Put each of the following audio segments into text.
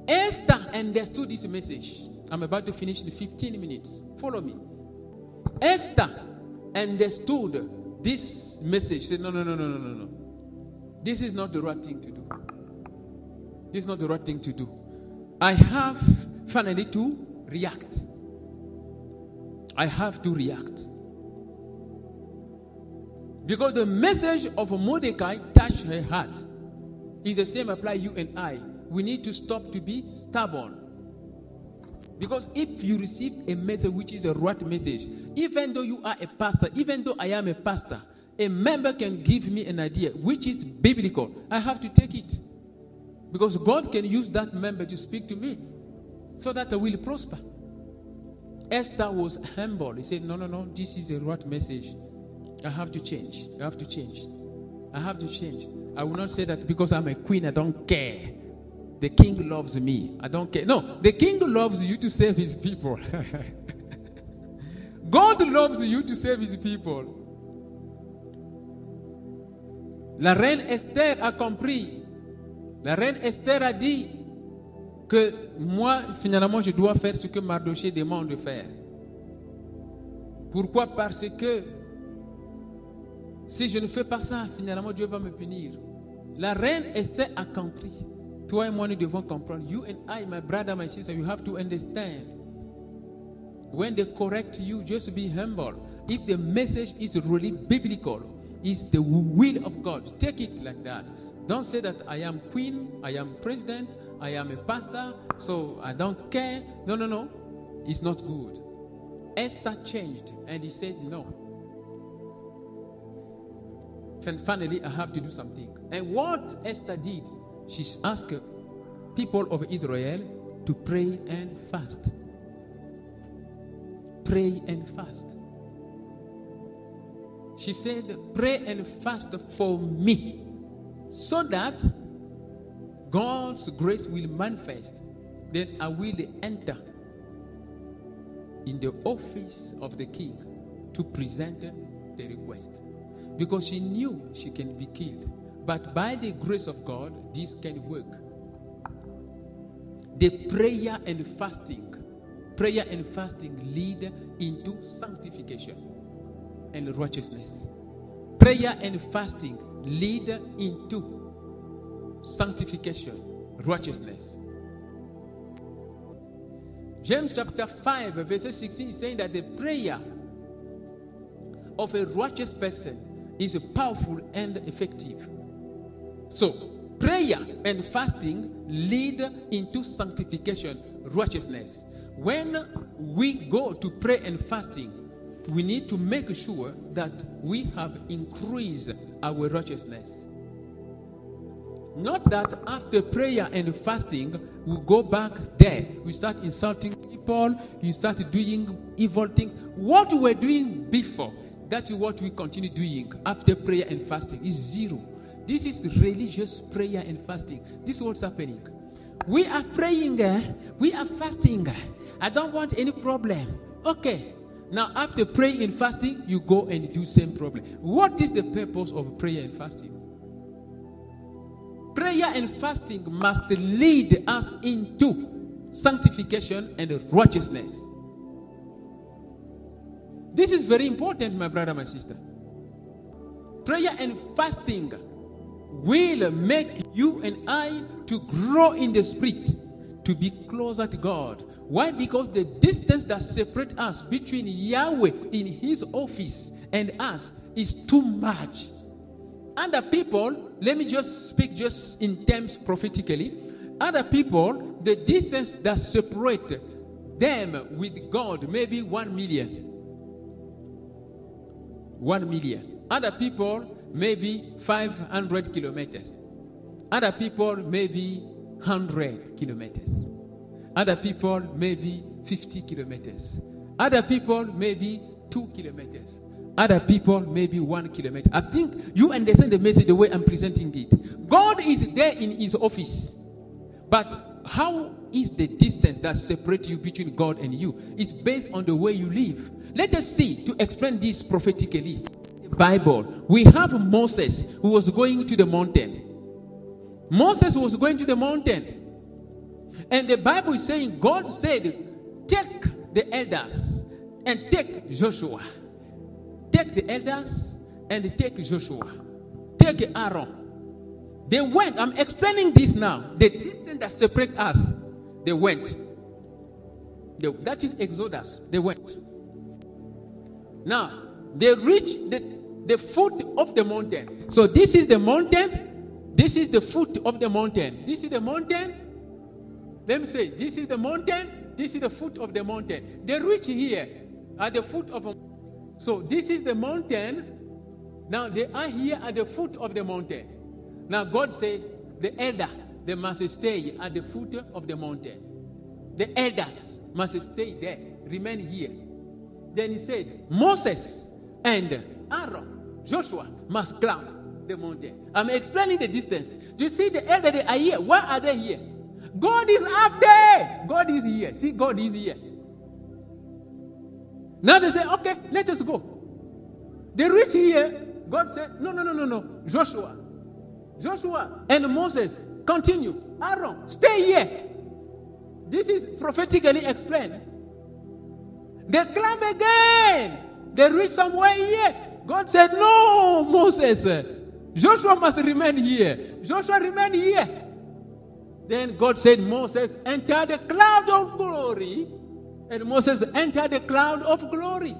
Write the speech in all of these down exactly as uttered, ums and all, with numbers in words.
Esther understood this message. I'm about to finish in fifteen minutes. Follow me. Esther understood this message. She said, no, no, no, no, no, no, no. This is not the right thing to do. This is not the right thing to do. I have finally to react. I have to react. Because the message of Mordecai touched her heart. It's the same apply you and I. We need to stop to be stubborn. Because if you receive a message which is a right message, even though you are a pastor, even though I am a pastor, a member can give me an idea which is biblical. I have to take it. Because God can use that member to speak to me so that I will prosper. Esther was humble. He said, no, no, no, this is a right message. I have to change. I have to change. I have to change. I will not say that because I'm a queen, I don't care. The king loves me. I don't care. No, the king loves you to save his people. God loves you to save his people. La reine Esther a compris. La reine Esther a dit que moi, finalement, je dois faire ce que Mardochée demande de faire. Pourquoi? Parce que si je ne fais pas ça, finalement, Dieu va me punir. La reine Esther a compris. Toi et moi, nous devons comprendre. You and I, my brother, my sister, you have to understand. When they correct you, just be humble. If the message is really biblical, it's the will of God, take it like that. Don't say that I am queen, I am president, I am a pastor, so I don't care. No, no, no. It's not good. Esther changed and he said no. And finally, I have to do something. And what Esther did, she asked people of Israel to pray and fast. Pray and fast. She said, pray and fast for me, so that God's grace will manifest. Then I will enter in the office of the king to present the request. Because she knew she can be killed. But by the grace of God, this can work. The prayer and fasting, prayer and fasting lead into sanctification and righteousness. Prayer and fasting lead into sanctification, righteousness. James chapter five, verse sixteen is saying that the prayer of a righteous person is powerful and effective. So, prayer and fasting lead into sanctification, righteousness. When we go to pray and fasting, we need to make sure that we have increased our righteousness. Not that after prayer and fasting, we go back there. We start insulting people. You start doing evil things. What we were doing before, that is what we continue doing after prayer and fasting. Is zero. This is religious prayer and fasting. This is what's happening. We are praying. Uh, we are fasting. I don't want any problem. Okay. Now, after praying and fasting, you go and do same problem. What is the purpose of prayer and fasting? Prayer and fasting must lead us into sanctification and righteousness. This is very important, my brother, my sister. Prayer and fasting will make you and I to grow in the spirit, to be closer to God. Why? Because the distance that separates us between Yahweh in his office and us is too much. Other people, let me just speak just in terms prophetically. Other people, the distance that separates them with God, maybe one million. One million. Other people, maybe five hundred kilometers. Other people, maybe one hundred kilometers. Other people, maybe fifty kilometers. Other people, maybe two kilometers. Other people, maybe one kilometer. I think you understand the message the way I'm presenting it. God is there in his office. But how is the distance that separates you between God and you? It's based on the way you live. Let us see, to explain this prophetically. The Bible. We have Moses who was going to the mountain. Moses was going to the mountain. And the Bible is saying, God said, take the elders and take Joshua. Take the elders and take Joshua. Take Aaron. They went. I'm explaining this now. The distance that separates us, they went. They, that is Exodus. They went. Now, they reached the, the foot of the mountain. So this is the mountain. This is the foot of the mountain. This is the mountain. Let me say, this is the mountain. This is the foot of the mountain. They reach here at the foot of a So this is the mountain. Now they are here at the foot of the mountain. Now God said, the elder, they must stay at the foot of the mountain. The elders must stay there, remain here. Then he said, Moses and Aaron, Joshua must climb the mountain. I'm explaining the distance. Do you see the elder they are here? Why are they here? God is up there. God is here. See, God is here. Now they say, okay, let us go. They reach here. God said, no, no, no, no, no. Joshua. Joshua and Moses, continue. Aaron, stay here. This is prophetically explained. They climb again. They reach somewhere here. God said, no, Moses. Joshua must remain here. Joshua remain here. Then God said, Moses, enter the cloud of glory. And Moses entered the cloud of glory.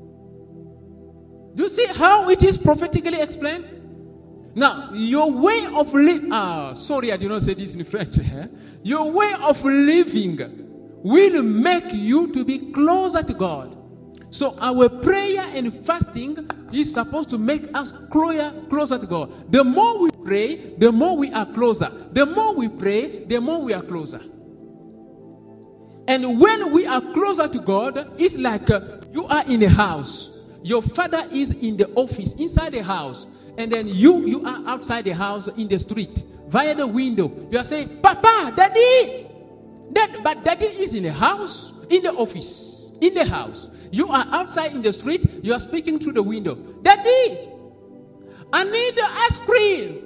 Do you see how it is prophetically explained? Now, your way of living, ah, sorry, I did not say this in French. Eh? Your way of living will make you to be closer to God. So our prayer and fasting is supposed to make us closer, closer to God. The more we pray, the more we are closer. The more we pray, the more we are closer. And when we are closer to God, it's like uh, you are in a house. Your father is in the office, inside the house. And then you, you are outside the house in the street, via the window. You are saying, Papa, Daddy. Dad, but Daddy is in the house, in the office, in the house. You are outside in the street. You are speaking through the window. Daddy, I need the ice cream.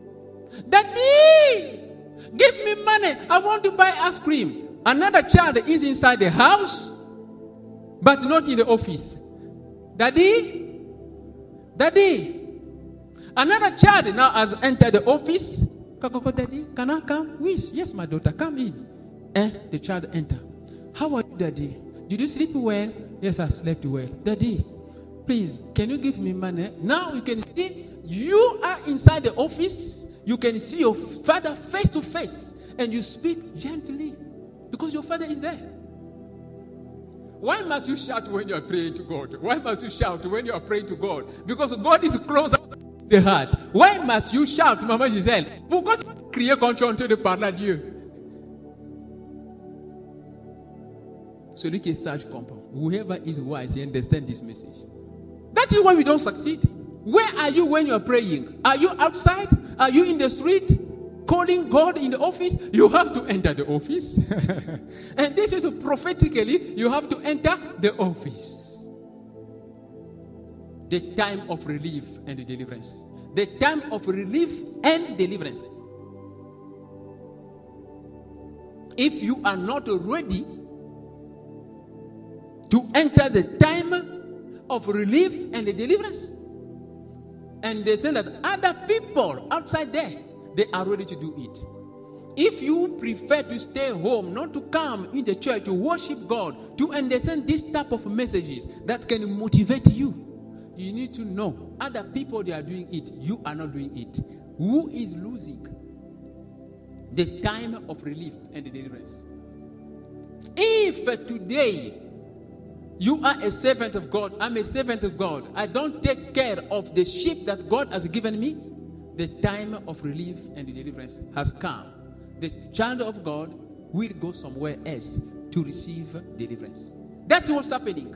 Daddy, give me money. I want to buy ice cream. Another child is inside the house, but not in the office. Daddy, Daddy. Another child now has entered the office. Daddy, can I come? Yes, yes, my daughter, come in. And the child enter. How are you, Daddy? Did you sleep well? Yes, I slept well. Daddy, please, can you give me money? Now you can see you are inside the office. You can see your father face to face. And you speak gently. Because your father is there. Why must you shout when you are praying to God? Why must you shout when you are praying to God? Because God is closer to the heart. Why must you shout, Maman Gisèle? Pourquoi tu crier quand tu es en train de parler à Dieu? Celui qui est sage comprend. Whoever is wise, he understands this message. That is why we don't succeed. Where are you when you are praying? Are you outside? Are you in the street? Calling God in the office? You have to enter the office. And this is prophetically, you have to enter the office. The time of relief and deliverance. The time of relief and deliverance. If you are not ready to enter the time of relief and the deliverance, and they say that other people outside there, they are ready to do it. If you prefer to stay home, not to come in the church to worship God, to understand this type of messages that can motivate you, you need to know other people, they are doing it. You are not doing it. Who is losing the time of relief and the deliverance? If today you are a servant of God, I'm a servant of God, I don't take care of the sheep that God has given me, the time of relief and the deliverance has come. The child of God will go somewhere else to receive deliverance. That's what's happening.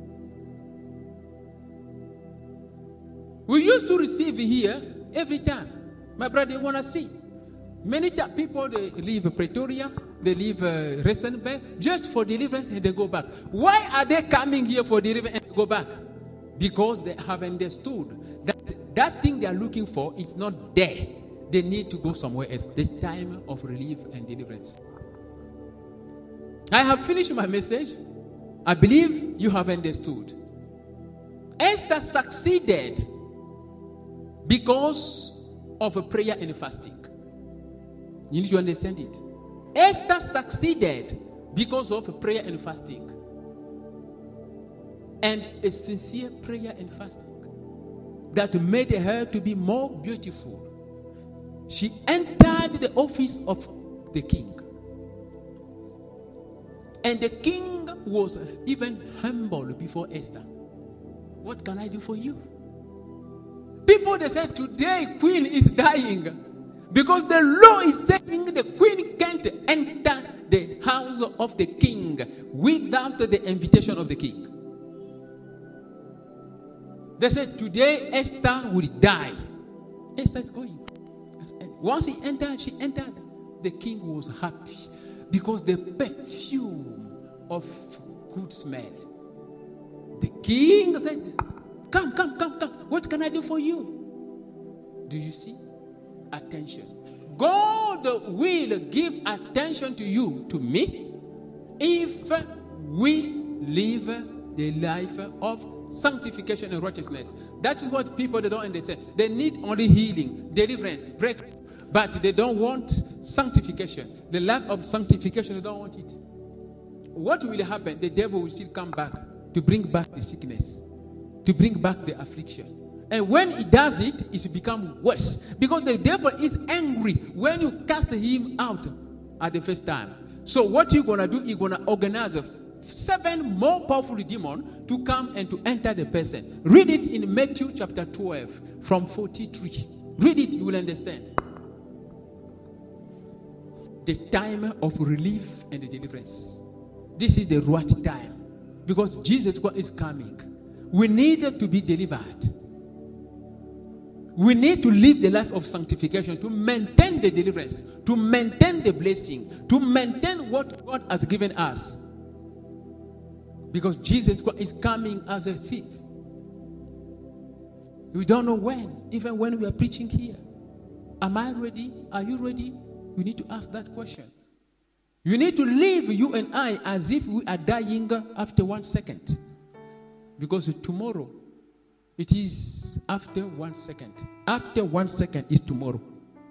We used to receive here every time. My brother, you want to see? Many t- people, they leave Pretoria, they leave uh, Rustenburg just for deliverance and they go back. Why are they coming here for deliverance and go back? Because they have understood that that thing they are looking for is not there. They need to go somewhere else. The time of relief and deliverance. I have finished my message. I believe you have understood. Esther succeeded because of a prayer and fasting. You need to understand it. Esther succeeded because of a prayer and fasting. And a sincere prayer and fasting that made her to be more beautiful. She entered the office of the king. And the king was even humble before Esther. What can I do for you? People, they said, today queen is dying. Because the law is saying the queen can't enter the house of the king without the invitation of the king. They said, today Esther will die. Esther is going. Once he entered, she entered. The king was happy because the perfume of good smell. The king said, come, come, come, come. What can I do for you? Do you see? Attention. God will give attention to you, to me, if we live the life of sanctification and righteousness. That is what people, they don't understand. They need only healing, deliverance, breakthrough, but they don't want sanctification. The lack of sanctification, they don't want it. What will happen? The devil will still come back to bring back the sickness, to bring back the affliction. And when he does it, it's become worse. Because the devil is angry when you cast him out at the first time. So what you're going to do, you're going to organize a seven more powerful demons to come and to enter the person. Read it in Matthew chapter twelve from forty-three. Read it, you will understand. The time of relief and the deliverance. This is the right time. Because Jesus is coming. We need to be delivered. We need to live the life of sanctification to maintain the deliverance, to maintain the blessing, to maintain what God has given us. Because Jesus is coming as a thief. We don't know when, even when we are preaching here. Am I ready? Are you ready? We need to ask that question. You need to live, you and I, as if we are dying after one second. Because tomorrow, it is after one second. After one second is tomorrow.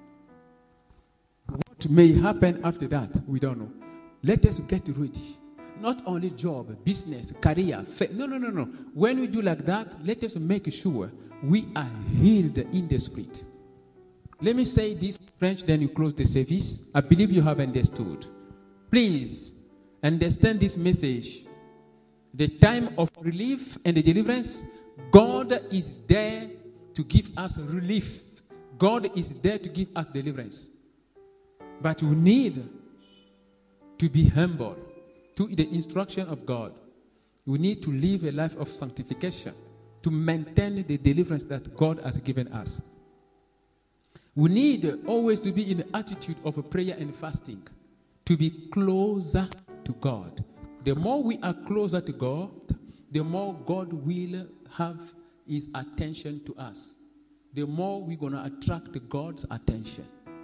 What may happen after that, we don't know. Let us get ready. Not only job, business, career, faith. No, no, no, no. When we do like that, let us make sure we are healed in the spirit. Let me say this in French, then you close the service. I believe you have understood. Please understand this message. The time of relief and the deliverance, God is there to give us relief. God is there to give us deliverance. But we need to be humble to the instruction of God. We need to live a life of sanctification to maintain the deliverance that God has given us. We need always to be in the attitude of a prayer and fasting to be closer to God. The more we are closer to God, the more God will have his attention to us. The more we're going to attract God's attention.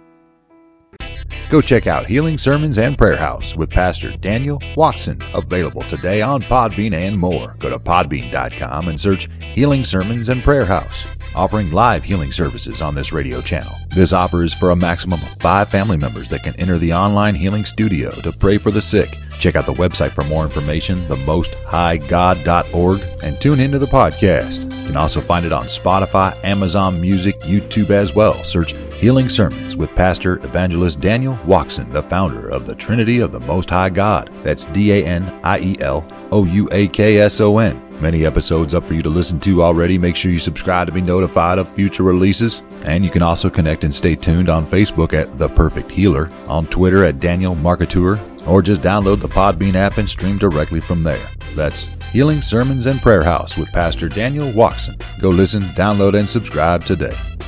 Go check out Healing Sermons and Prayer House with Pastor Daniel Watson, available today on Podbean and more. Go to podbean dot com and search Healing Sermons and Prayer House, offering live healing services on this radio channel. This offer is for a maximum of five family members that can enter the online healing studio to pray for the sick. Check out the website for more information, the most high god dot org, and tune into the podcast. You can also find it on Spotify, Amazon Music, YouTube as well. Search Healing Sermons with Pastor Evangelist Daniel Watson, the founder of the Trinity of the Most High God. That's D A N I E L O U A K S O N. Many episodes up for you to listen to already. Make sure you subscribe to be notified of future releases. And you can also connect and stay tuned on Facebook at The Perfect Healer, on Twitter at Daniel Marketeur, or just download the Podbean app and stream directly from there. That's Healing Sermons and Prayer House with Pastor Daniel Watson. Go listen, download, and subscribe today.